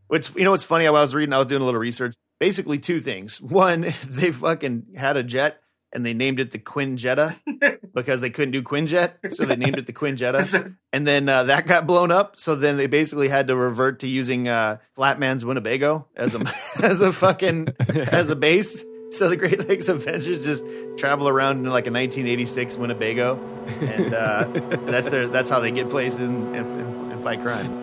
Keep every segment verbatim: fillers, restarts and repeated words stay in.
Which, you know what's funny? While I was reading, I was doing a little research. Basically two things. One, they fucking had a jet and they named it the Quinjetta because they couldn't do Quinjet. So they named it the Quinjetta. And then uh, that got blown up. So then they basically had to revert to using uh, Flatman's Winnebago as a, as a fucking, as a base. So the Great Lakes Avengers just travel around in like a nineteen eighty-six Winnebago. And uh, that's their, that's how they get places and, and, and fight crime.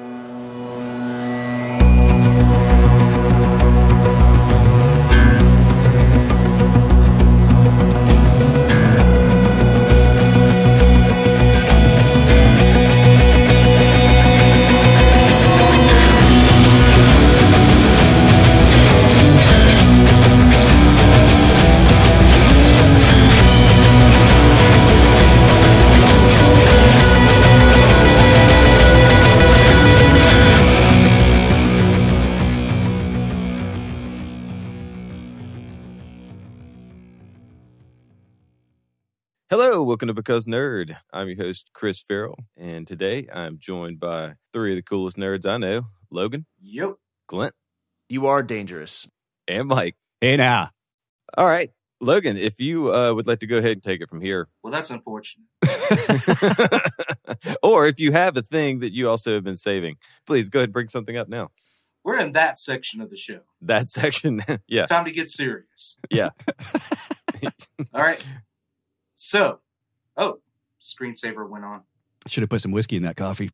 Welcome to Because Nerd. I'm your host, Chris Farrell, and today I'm joined by three of the coolest nerds I know. Logan. Yep. Clint. You are dangerous. And Mike. Hey now. All right. Logan, if you uh, would like to go ahead and take it from here. Well, that's unfortunate. Or if you have a thing that you also have been saving, please go ahead and bring something up now. We're in that section of the show. That section, yeah. Time to get serious. Yeah. All right. So, oh, screensaver went on. Should have put some whiskey in that coffee.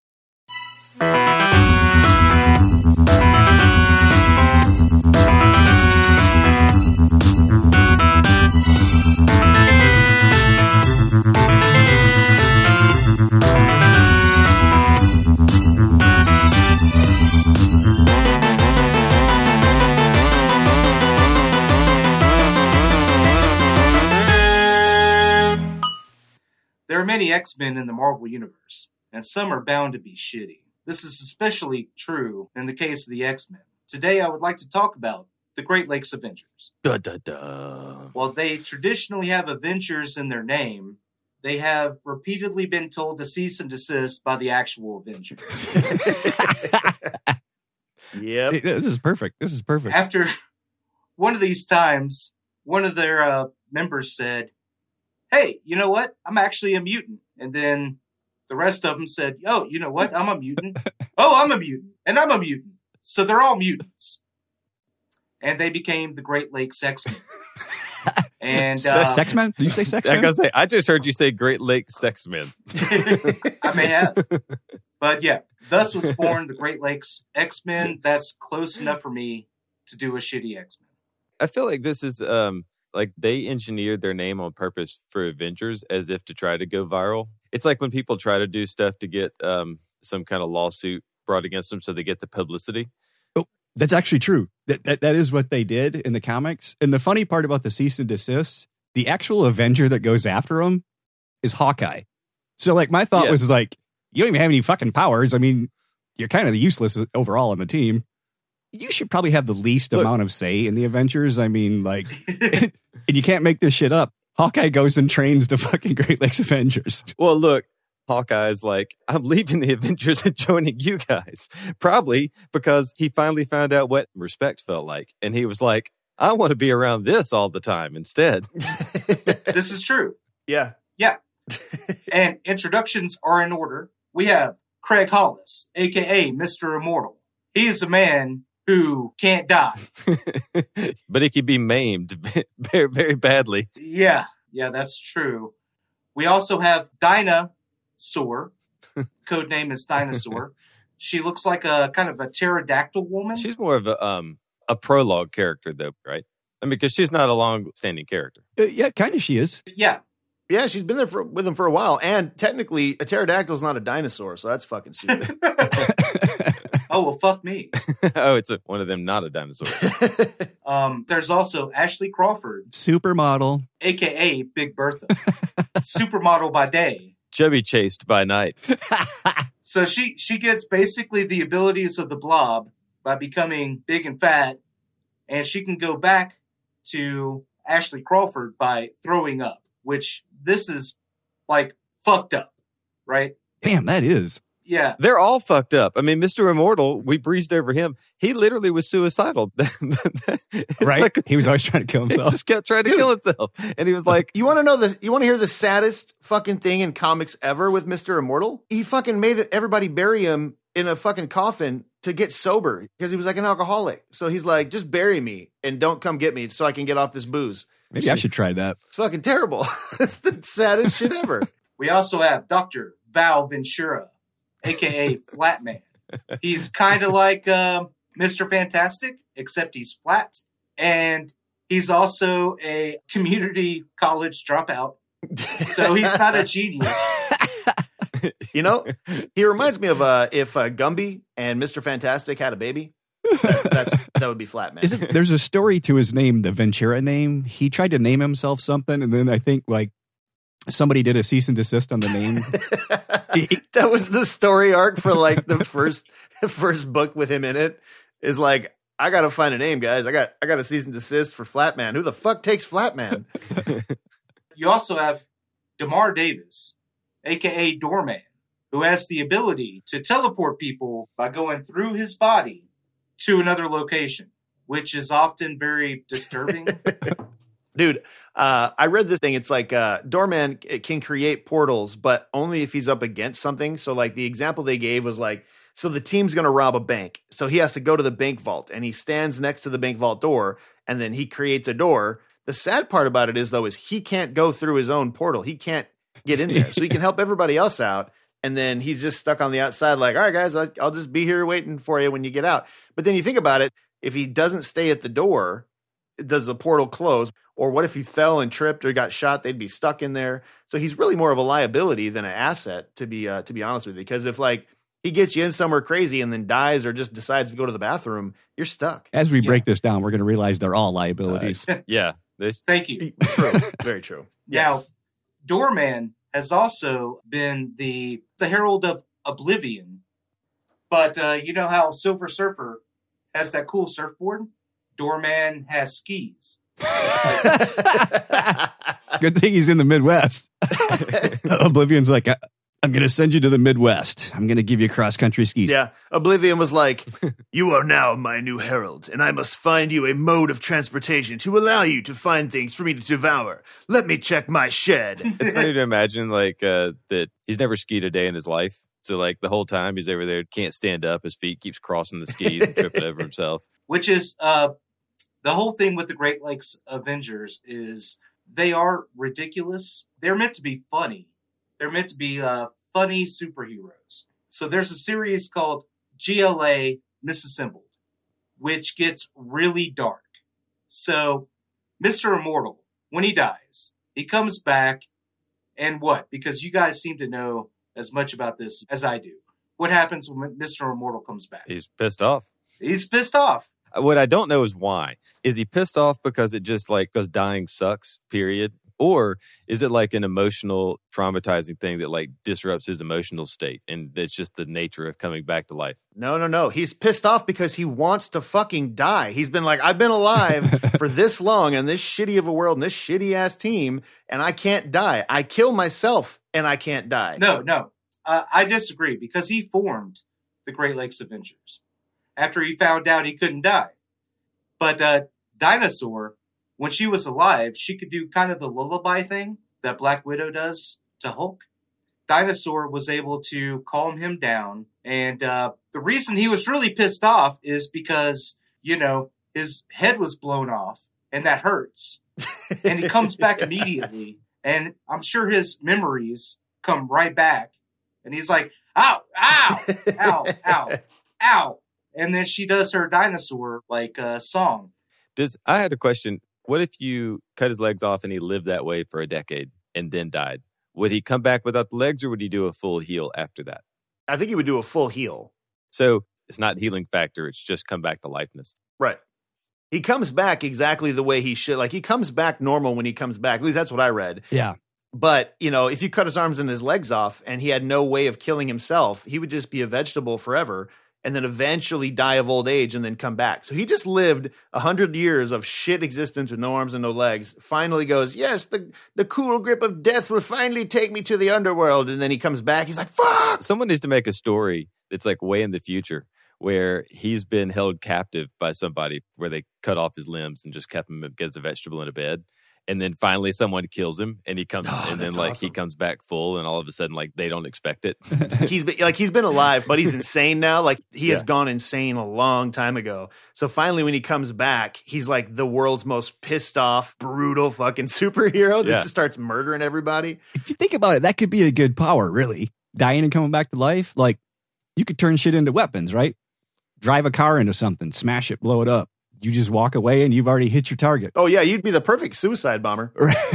There are many X-Men in the Marvel Universe, and some are bound to be shitty. This is especially true in the case of the X-Men. Today I would like to talk about the Great Lakes Avengers. Da, da, da. While they traditionally have Avengers in their name, they have repeatedly been told to cease and desist by the actual Avengers. Yep. Hey, this is perfect. This is perfect. After one of these times, one of their uh, members said, hey, you know what? I'm actually a mutant. And then the rest of them said, oh, you know what? I'm a mutant. Oh, I'm a mutant. And I'm a mutant. So they're all mutants. And they became the Great Lakes X-Men. And uh, Sex-Men? Did you say I Sex-Men? gotta say, I just heard you say Great Lakes Sex-Men. I may have. But yeah, thus was born the Great Lakes X-Men. That's close enough for me to do a shitty X-Men. I feel like this is... um. Like, they engineered their name on purpose for Avengers as if to try to go viral. It's like when people try to do stuff to get um, some kind of lawsuit brought against them so they get the publicity. Oh, that's actually true. That, that That is what they did in the comics. And the funny part about the cease and desist, the actual Avenger that goes after them is Hawkeye. So, like, my thought yeah. was, like, you don't even have any fucking powers. I mean, you're kind of useless overall on the team. You should probably have the least Look, amount of say in the Avengers. I mean, like, and you can't make this shit up. Hawkeye goes and trains the fucking Great Lakes Avengers. Well, look, Hawkeye's like, I'm leaving the Avengers and joining you guys. Probably because he finally found out what respect felt like. And he was like, I want to be around this all the time instead. This is true. Yeah. Yeah. And introductions are in order. We have Craig Hollis, a k a. Mister Immortal. He is a man who can't die. But he can be maimed very, very badly. Yeah, yeah, that's true. We also have Dinosaur. Code name is Dinosaur. She looks like a kind of a pterodactyl woman. She's more of a um a prologue character, though, right? I mean, because she's not a long-standing character. Uh, yeah, kind of she is. Yeah. Yeah, she's been there for, with him for a while. And technically, a pterodactyl is not a dinosaur, so that's fucking stupid. Oh, well, fuck me. Oh, it's a, one of them, not a dinosaur. um, there's also Ashley Crawford. Supermodel. A K A. Big Bertha. Supermodel by day. Chubby chased by night. So she, she gets basically the abilities of the Blob by becoming big and fat. And she can go back to Ashley Crawford by throwing up, which this is, like, fucked up, right? Damn, that is. Yeah. They're all fucked up. I mean, Mister Immortal, we breezed over him. He literally was suicidal. Right? Like, he was always trying to kill he himself. just kept trying to kill himself. And he was like, You want to know the? You want to hear the saddest fucking thing in comics ever with Mister Immortal? He fucking made everybody bury him in a fucking coffin to get sober because he was like an alcoholic. So he's like, just bury me and don't come get me so I can get off this booze. Maybe I should try that. It's fucking terrible. It's the saddest shit ever. We also have Doctor Val Ventura, a k a. Flatman. He's kind of like uh, Mister Fantastic, except he's flat. And he's also a community college dropout. So he's not a genius. You know, he reminds me of uh, if uh, Gumby and Mister Fantastic had a baby. That's, that's that would be Flatman. Isn't there's a story to his name, the Ventura name? He tried to name himself something, and then I think like somebody did a cease and desist on the name. That was the story arc for like the first first book with him in it. Is like, I gotta find a name, guys. I got I got a cease and desist for Flatman. Who the fuck takes Flatman? You also have DeMar Davis, a k a. Doorman, who has the ability to teleport people by going through his body to another location, which is often very disturbing. Dude, uh, I read this thing. It's like uh, Doorman can create portals, but only if he's up against something. So like the example they gave was like, so the team's going to rob a bank. So he has to go to the bank vault and he stands next to the bank vault door and then he creates a door. The sad part about it is though, is he can't go through his own portal. He can't get in there. So he can help everybody else out. And then he's just stuck on the outside like, all right, guys, I'll, I'll just be here waiting for you when you get out. But then you think about it, if he doesn't stay at the door, does the portal close? Or what if he fell and tripped or got shot? They'd be stuck in there. So he's really more of a liability than an asset, to be uh, to be honest with you. Because if like he gets you in somewhere crazy and then dies or just decides to go to the bathroom, you're stuck. As we Yeah. break this down, we're going to realize they're all liabilities. uh, yeah. This, Thank you. True, very true. Now, Yes. Doorman has also been the the herald of oblivion. But uh, you know how Silver Surfer has that cool surfboard? Doorman has skis. Good thing he's in the Midwest. Oblivion's like, I, I'm going to send you to the Midwest. I'm going to give you cross-country skis. Yeah, Oblivion was like, you are now my new herald, and I must find you a mode of transportation to allow you to find things for me to devour. Let me check my shed. it's funny to imagine like uh, that he's never skied a day in his life. So like the whole time he's over there, can't stand up. His feet keeps crossing the skis and tripping over himself. Which is uh, the whole thing with the Great Lakes Avengers is they are ridiculous. They're meant to be funny. They're meant to be uh, funny superheroes. So there's a series called G L A Misassembled, which gets really dark. So Mister Immortal, when he dies, he comes back and what? Because you guys seem to know as much about this as I do. What happens when Mister Immortal comes back? He's pissed off. He's pissed off. What I don't know is why. Is he pissed off because it just like, because dying sucks, period? Or is it like an emotional, traumatizing thing that like disrupts his emotional state? And it's just the nature of coming back to life. No, no, no. He's pissed off because he wants to fucking die. He's been like, I've been alive for this long in this shitty of a world and this shitty ass team, and I can't die. I kill myself and I can't die. No, no. Uh, I disagree because he formed the Great Lakes Avengers after he found out he couldn't die. But uh, Dinosaur, when she was alive, she could do kind of the lullaby thing that Black Widow does to Hulk. Dinosaur was able to calm him down. And uh, the reason he was really pissed off is because, you know, his head was blown off and that hurts. And he comes back immediately. And I'm sure his memories come right back. And he's like, ow, ow, ow, ow, ow. And then she does her dinosaur like uh, song. Does I had a question. What if you cut his legs off and he lived that way for a decade and then died? Would he come back without the legs or would he do a full heal after that? I think he would do a full heal. So it's not healing factor. It's just come back to lifeness. Right. He comes back exactly the way he should. Like he comes back normal when he comes back. At least that's what I read. Yeah. But, you know, if you cut his arms and his legs off and he had no way of killing himself, he would just be a vegetable forever. and then eventually die of old age and then come back. So he just lived a hundred years of shit existence with no arms and no legs. Finally goes, yes, the, the cool grip of death will finally take me to the underworld. And then he comes back. He's like, fuck! Someone needs to make a story that's like way in the future where he's been held captive by somebody where they cut off his limbs and just kept him as a vegetable in a bed. And then finally someone kills him and he comes Oh, and then that's like awesome. he comes back full and all of a sudden like they don't expect it. He's been like he's been alive, but he's insane now. Like he has Yeah. gone insane a long time ago. So finally, when he comes back, he's like the world's most pissed off, brutal fucking superhero that Yeah. just starts murdering everybody. If you think about it, that could be a good power, really. Dying and coming back to life. Like, you could turn shit into weapons, right? Drive a car into something, smash it, blow it up. You just walk away and you've already hit your target. Oh yeah, you'd be the perfect suicide bomber.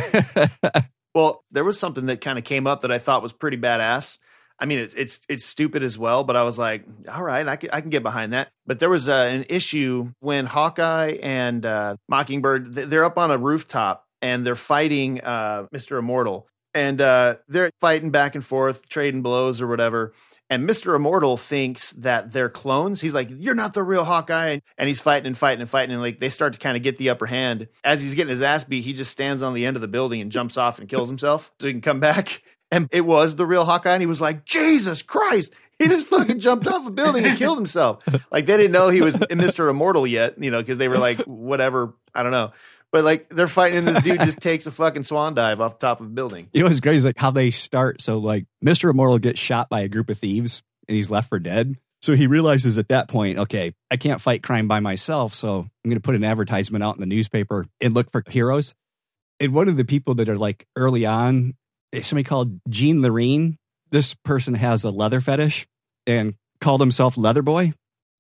Well, there was something that kind of came up that I thought was pretty badass. I mean, it's it's it's stupid as well, but I was like, all right, I can I can get behind that. But there was uh, an issue when Hawkeye and uh, Mockingbird, th- they're up on a rooftop and they're fighting uh, Mister Immortal, and uh, they're fighting back and forth, trading blows or whatever. And Mister Immortal thinks that they're clones. He's like, you're not the real Hawkeye. And he's fighting and fighting and fighting. And like they start to kind of get the upper hand. As he's getting his ass beat, he just stands on the end of the building and jumps off and kills himself so he can come back. And it was the real Hawkeye. And he was like, Jesus Christ. He just fucking jumped off a building and killed himself. Like they didn't know he was Mister Immortal yet, you know, because they were like, whatever. I don't know. But like they're fighting and this dude just takes a fucking swan dive off the top of a building. You know what's great is like how they start. So like Mister Immortal gets shot by a group of thieves and he's left for dead. So he realizes at that point, okay, I can't fight crime by myself. So I'm going to put an advertisement out in the newspaper and look for heroes. And one of the people that are like early on is somebody called Jean Lorene. This person has a leather fetish and called himself Leather Boy.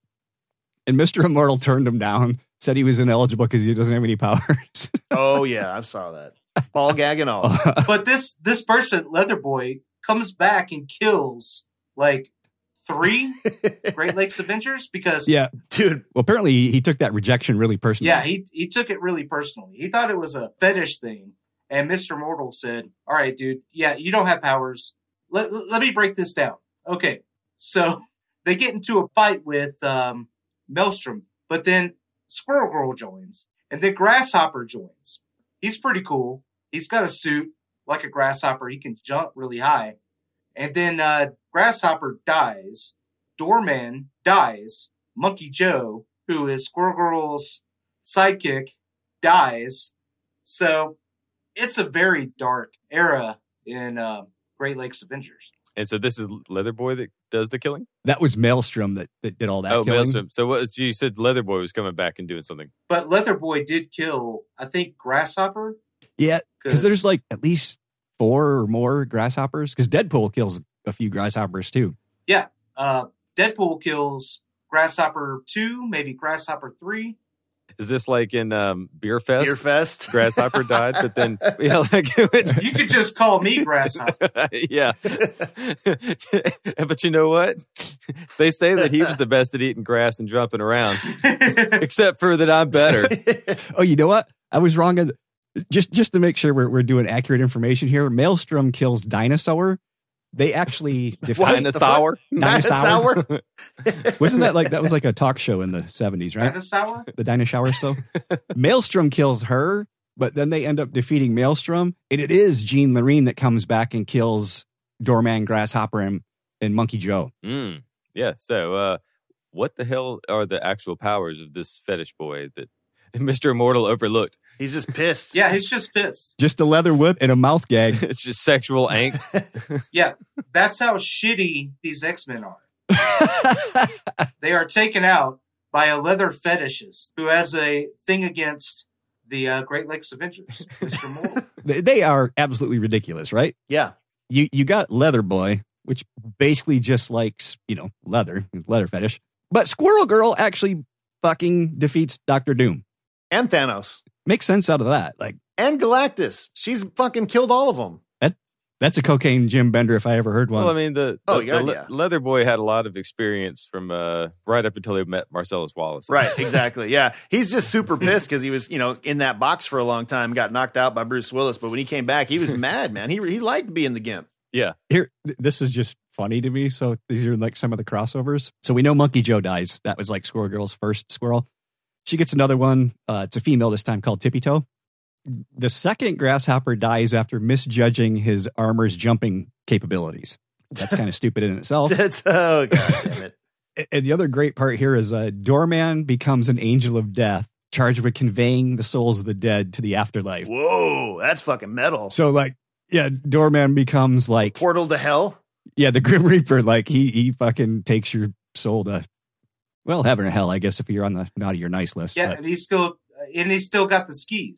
And Mister Immortal turned him down, said he was ineligible because he doesn't have any powers. Oh yeah, I saw that. Ball gag and all. But this this person, Leatherboy, comes back and kills like three Great Lakes Avengers because Yeah. Dude, Well, apparently he took that rejection really personally. yeah, he he took it really personally. He thought it was a fetish thing, and Mister Mortal said, "All right, dude, yeah, you don't have powers. Let let me break this down." Okay, so they get into a fight with um, Maelstrom, but then Squirrel Girl joins, and then Grasshopper joins. He's pretty cool. He's got a suit like a grasshopper. He can jump really high. And then uh, Grasshopper dies. Doorman dies. Monkey Joe, who is Squirrel Girl's sidekick, dies. So it's a very dark era in uh, Great Lakes Avengers. And so this is Leatherboy that does the killing? That was Maelstrom that, that did all that oh, killing. Maelstrom. So what was, you said Leatherboy was coming back and doing something. But Leatherboy did kill, I think, Grasshopper. Yeah, because there's like at least four or more grasshoppers. Because Deadpool kills a few grasshoppers too. Yeah. Uh, Deadpool kills Grasshopper two, maybe Grasshopper three. Is this like in um, Beer Fest? Beer Fest. Grasshopper died, but then yeah, like it's, You could just call me Grasshopper. yeah. But you know what? They say that he was the best at eating grass and jumping around, except for that I'm better. Oh, you know what? I was wrong. On the, just just to make sure we're we're doing accurate information here. Maelstrom kills Dinosaur. They actually What defeat the Dinosaur? Dinosaur? Dinosaur? Wasn't that like that was like a talk show in the seventies, right? Dinosaur? The Dinosaur show. Maelstrom kills her, but then they end up defeating Maelstrom, and it is Jean Lorene that comes back and kills Doorman, Grasshopper, and, and Monkey Joe. Mm, yeah. So, uh, what the hell are the actual powers of this fetish boy that Mister Immortal overlooked? He's just pissed. Yeah, he's just pissed. Just a leather whip and a mouth gag. It's just sexual angst. Yeah, that's how shitty these X-Men are. They are taken out by a leather fetishist who has a thing against the uh, Great Lakes Avengers, Mister Mortal. They they are absolutely ridiculous, right? Yeah. You you got Leather Boy, which basically just likes, you know, leather, leather fetish. But Squirrel Girl actually fucking defeats Doctor Doom. And Thanos. Makes sense out of that. Like, And Galactus. She's fucking killed all of them. that that's a cocaine Jim Bender if I ever heard one. Well, I mean, the, Oh, the, yeah, the le- yeah. Leatherboy had a lot of experience from uh, right up until he met Marcellus Wallace. Right, exactly. Yeah. He's just super pissed because he was, you know, in that box for a long time, got knocked out by Bruce Willis. But when he came back, he was mad, man. He he liked being the Gimp. Yeah. Here, th- this is just funny to me. So these are like some of the crossovers. So we know Monkey Joe dies. That was like Squirrel Girl's first squirrel. She gets another one. Uh, it's a female this time called Tippy Toe. The second grasshopper dies after misjudging his armor's jumping capabilities. That's kind of stupid in itself. That's, oh, God damn it. And the other great part here is uh, Doorman becomes an angel of death, charged with conveying the souls of the dead to the afterlife. Whoa, that's fucking metal. So, like, yeah, Doorman becomes like... Portal to hell? Yeah, the Grim Reaper, like, he he fucking takes your soul to, well, heaven or hell, I guess, if you're on the naughty or nice list. Yeah, but. and he's still... And he's still got the skis.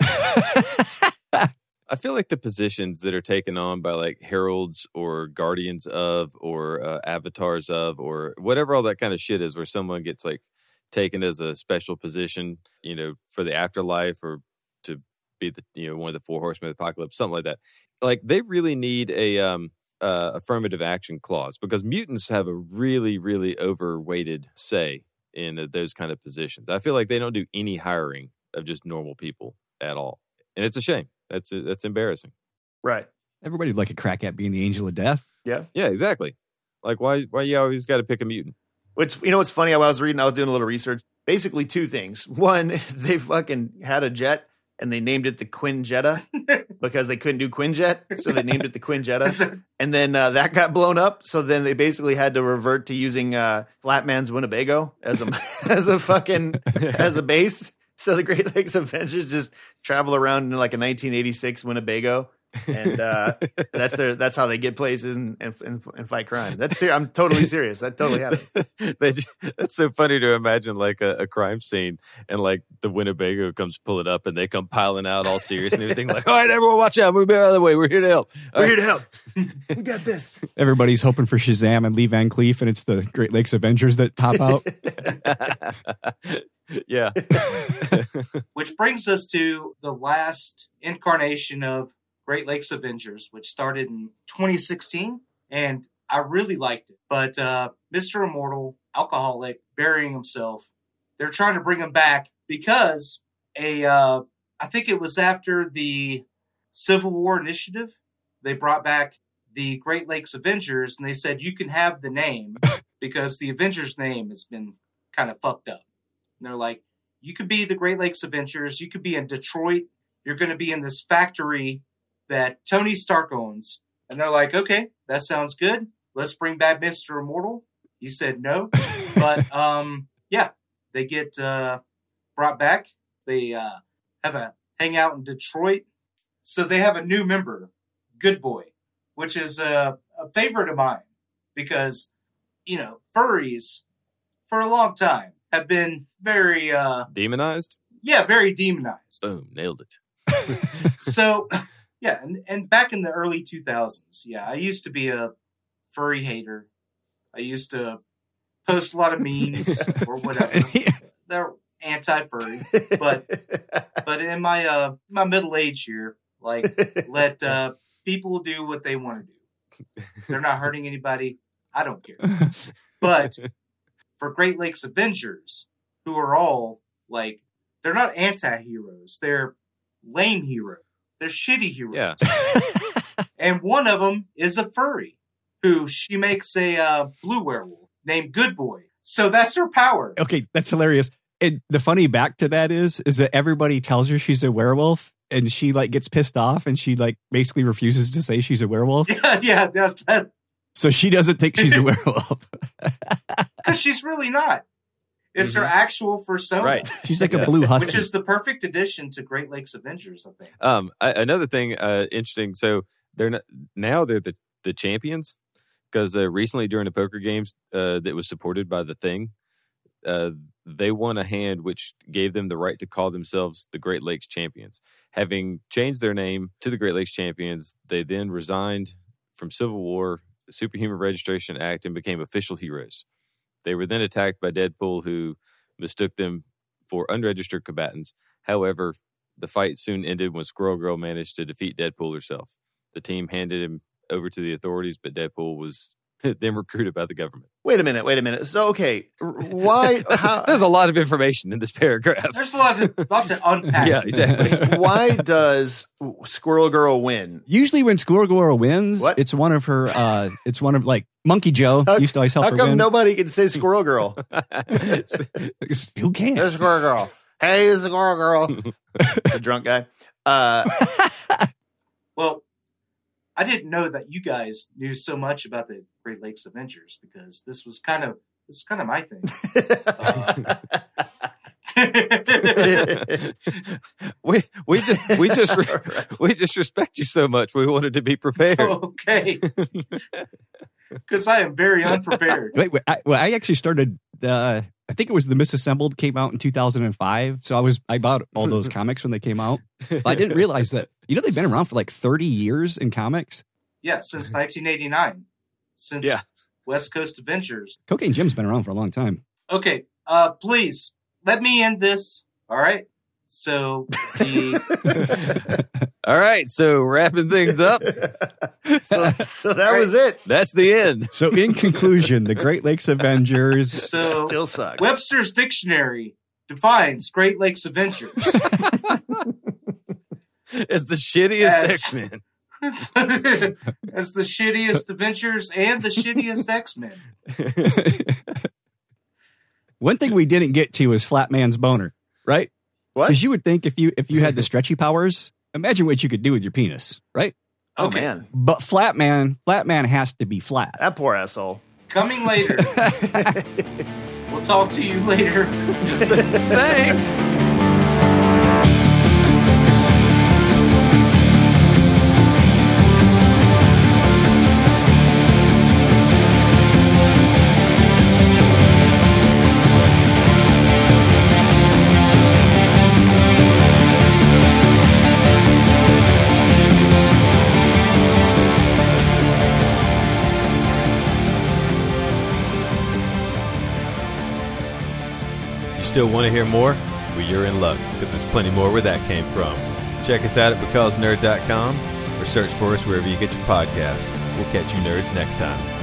I feel like the positions that are taken on by like heralds or guardians of or uh, avatars of or whatever all that kind of shit is, where someone gets like taken as a special position, you know, for the afterlife or to be the, you know, one of the four horsemen of the apocalypse, something like that. Like they really need a um, uh, affirmative action clause because mutants have a really, really overweighted say in uh, those kind of positions. I feel like they don't do any hiring of just normal people at all. And it's a shame. That's that's embarrassing. Right. Everybody would like a crack at being the angel of death. Yeah. Yeah, exactly. Like, why why you always got to pick a mutant? Which, you know what's funny? I was reading, I was doing a little research. Basically two things. One, they fucking had a jet and they named it the Quinjetta because they couldn't do Quinjet. So they named it the Quinjetta. And then uh, that got blown up. So then they basically had to revert to using uh, Flatman's Winnebago as a, as a fucking, as a base. So the Great Lakes Avengers just travel around in like a nineteen eighty-six Winnebago, and uh, that's their that's how they get places and and, and, and fight crime. That's ser- I'm totally serious. That totally happened. They just, that's so funny to imagine like a, a crime scene and like the Winnebago comes pulling up and they come piling out all serious and everything. Like, all right, everyone, watch out! Move out of the way. We're here to help. All We're right. here to help. We got this. Everybody's hoping for Shazam and Lee Van Cleef, and it's the Great Lakes Avengers that pop out. Yeah. Which brings us to the last incarnation of Great Lakes Avengers, which started in twenty sixteen. And I really liked it. But uh, Mister Immortal, alcoholic, burying himself, they're trying to bring him back because a, uh, I think it was after the Civil War Initiative, they brought back the Great Lakes Avengers and they said, you can have the name because the Avengers name has been kind of fucked up. And they're like, you could be the Great Lakes Avengers. You could be in Detroit. You're going to be in this factory that Tony Stark owns. And they're like, okay, that sounds good. Let's bring back Mister Immortal. He said no. But, um, yeah, they get uh, brought back. They uh, have a hangout in Detroit. So they have a new member, Good Boy, which is a, a favorite of mine because, you know, furries for a long time have been very... Uh, Demonized? Yeah, very demonized. Boom, nailed it. So, yeah, and, and back in the early two thousands, yeah, I used to be a furry hater. I used to post a lot of memes or whatever. They're anti-furry. But but in my uh, my middle age here, like, let uh, people do what they want to do. They're not hurting anybody. I don't care. But... for Great Lakes Avengers, who are all, like, they're not anti-heroes. They're lame heroes. They're shitty heroes. Yeah. And one of them is a furry, who she makes a uh, blue werewolf named Good Boy. So that's her power. Okay, that's hilarious. And the funny back to that is, is that everybody tells her she's a werewolf, and she, like, gets pissed off, and she, like, basically refuses to say she's a werewolf. Yeah, yeah, that's that. So she doesn't think she's a werewolf. Because she's really not. It's mm-hmm. her actual persona. Right. She's like a blue husky. Which is the perfect addition to Great Lakes Avengers, I think. Um, I, another thing uh, interesting. So they're not, now they're the, the champions because uh, recently during the poker games uh, that was supported by the Thing, uh, they won a hand which gave them the right to call themselves the Great Lakes Champions. Having changed their name to the Great Lakes Champions, they then resigned from Civil War, the Superhuman Registration Act, and became official heroes. They were then attacked by Deadpool, who mistook them for unregistered combatants. However, the fight soon ended when Squirrel Girl managed to defeat Deadpool herself. The team handed him over to the authorities, but Deadpool was then recruited by the government. Wait a minute, wait a minute. So, okay, why? How, There's a lot of information in this paragraph. There's a lot to, lot to unpack. Yeah, exactly. why does Squirrel Girl win? Usually when Squirrel Girl wins, What? it's one of her, uh, it's one of like Monkey Joe How- used to always help How her come win. nobody can say Squirrel Girl? Who can't? Hey, Squirrel Girl. Hey, Squirrel Girl. The drunk guy. Uh, Well, I didn't know that you guys knew so much about the Great Lakes Avengers because this was kind of this is kind of my thing. we we just we just re- we just respect you so much. We wanted to be prepared. Okay, because I am very unprepared. Wait, wait I, well, I actually started. Uh, I think it was the Misassembled came out in two thousand five. So I was I bought all those comics when they came out. But I didn't realize that you know they've been around for like thirty years in comics. Yeah, since nineteen eighty-nine, since Yeah. West Coast Adventures. Cocaine Jim's been around for a long time. Okay, uh, please let me end this. All right. So the All right, so wrapping things up. so, so that was it. That's the end. So in conclusion, the Great Lakes Avengers. so Still suck. Webster's Dictionary defines Great Lakes Adventures It's the shittiest Yes. X-Men. as the shittiest Adventures and the shittiest X-Men. One thing we didn't get to is Flatman's boner, right? What? Because you would think if you if you had the stretchy powers, imagine what you could do with your penis, right? Oh, Okay. man. But Flatman, Flatman has to be flat. That poor asshole. Coming later. We'll talk to you later. Thanks. Still want to hear more? Well, you're in luck, because there's plenty more where that came from. Check us out at because nerd dot com or search for us wherever you get your podcast. We'll catch you nerds next time.